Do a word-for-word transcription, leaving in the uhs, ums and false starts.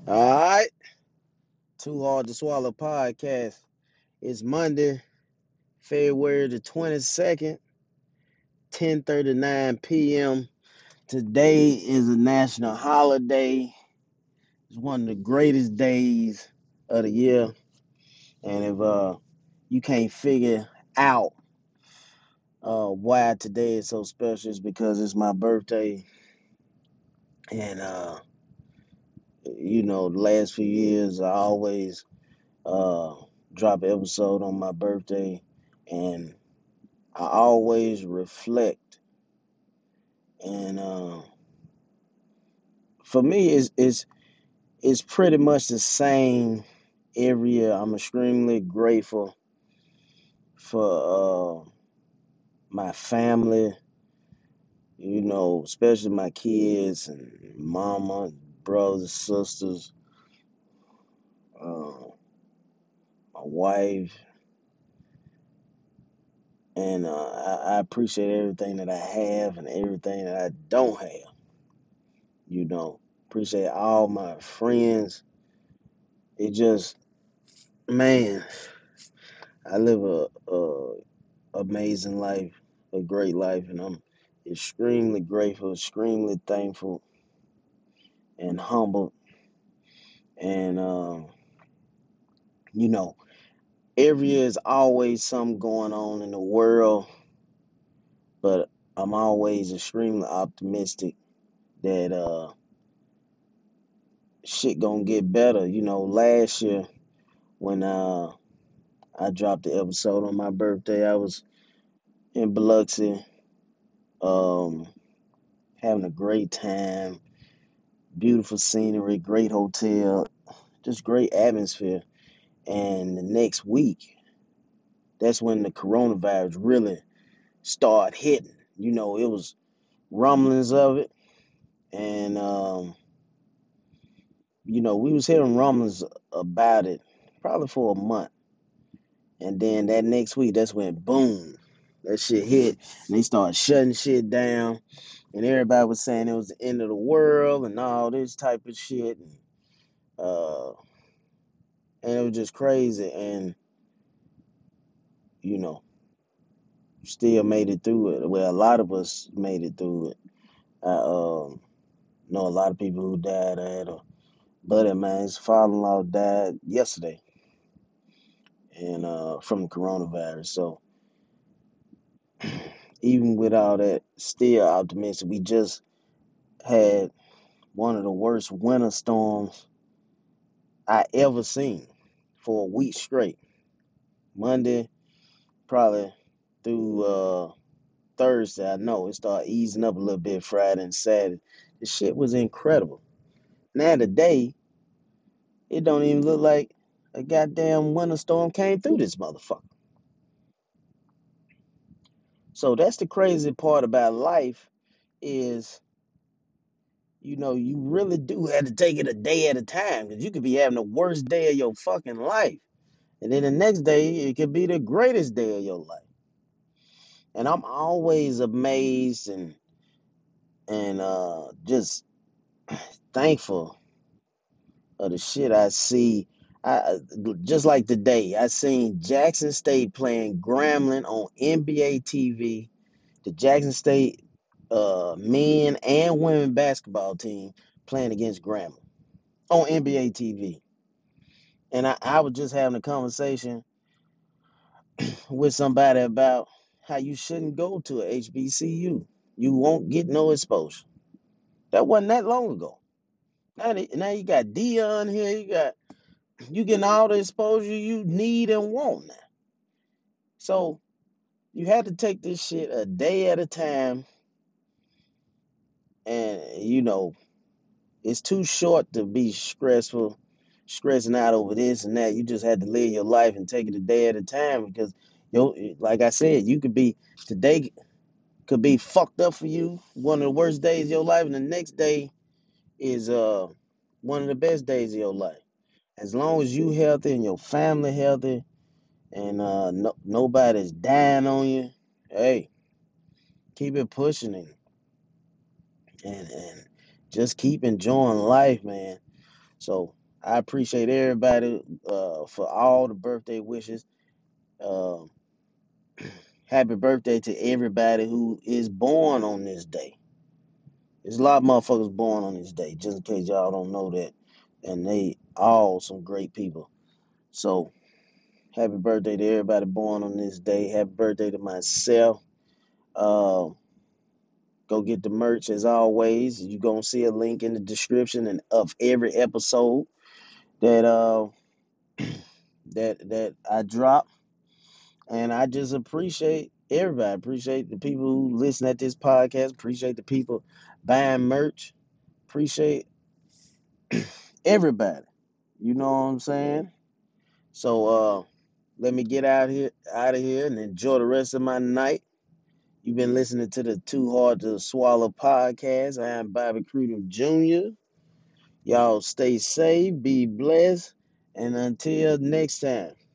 All right, Too Hard to Swallow podcast. It's Monday, February the twenty-second, ten thirty-nine p m. Today is a national holiday. It's one of the greatest days of the year. And if uh you can't figure out uh why today is so special, it's because it's my birthday. And uh you know, the last few years I always uh drop an episode on my birthday, and I always reflect. And uh, for me, it's, it's it's pretty much the same every year. I'm extremely grateful for uh, my family, you know, especially my kids and mama, brothers, sisters, uh, my wife, and uh, I, I appreciate everything that I have and everything that I don't have. You know, appreciate all my friends. It just, man, I live a, a amazing life, a great life, and I'm extremely grateful, extremely thankful, and humbled. And um, you know, every year is always something going on in the world, but I'm always extremely optimistic that uh, shit gonna get better. You know, last year when uh, I dropped the episode on my birthday, I was in Biloxi, um, having a great time, beautiful scenery, great hotel, just great atmosphere. And the next week, that's when the coronavirus really started hitting. You know, it was rumblings of it, and um, you know, we was hearing rumblings about it probably for a month, and then that next week, that's when boom, that shit hit, and they started shutting shit down, and everybody was saying it was the end of the world and all this type of shit, and uh, and it was just crazy, and you know, still made it through it. Well, a lot of us made it through it. I um, know a lot of people who died. I had a buddy of mine, his father-in-law died yesterday, and uh, from the coronavirus. So even with all that, still optimistic. We just had one of the worst winter storms I ever seen for a week straight. Monday, probably through uh, Thursday, I know it started easing up a little bit. Friday and Saturday, the shit was incredible. Now today, it don't even look like a goddamn winter storm came through this motherfucker. So that's the crazy part about life is, you know, you really do have to take it a day at a time because you could be having the worst day of your fucking life. And then the next day, it could be the greatest day of your life. And I'm always amazed and and uh, just thankful of the shit I see. I, just like today, I seen Jackson State playing Grambling on N B A T V. The Jackson State uh, men and women basketball team playing against Grambling on N B A T V. And I, I was just having a conversation with somebody about how you shouldn't go to a H B C U. You won't get no exposure. That wasn't that long ago. Now, now you got Dion here. You got you getting all the exposure you need and want now. So you have to take this shit a day at a time, and you know it's too short to be stressful, stressing out over this and that. You just had to live your life and take it a day at a time because, yo, like I said, you could be today could be fucked up for you, one of the worst days of your life, and the next day is uh one of the best days of your life. As long as you healthy and your family healthy, and uh no, nobody's dying on you, hey, keep it pushing and and, and just keep enjoying life, man. So I appreciate everybody uh, for all the birthday wishes. Um, Happy birthday to everybody who is born on this day. There's a lot of motherfuckers born on this day, just in case y'all don't know that. And they all some great people. So happy birthday to everybody born on this day. Happy birthday to myself. Uh, go get the merch as always. You're gonna see a link in the description and of every episode that uh that that I drop. And I just appreciate everybody. Appreciate the people who listen at this podcast. Appreciate the people buying merch. Appreciate everybody. You know what I'm saying? So uh let me get out here out of here and enjoy the rest of my night. You've been listening to the Too Hard to Swallow podcast. I am Bobby Cruden Junior Y'all stay safe, be blessed, and until next time.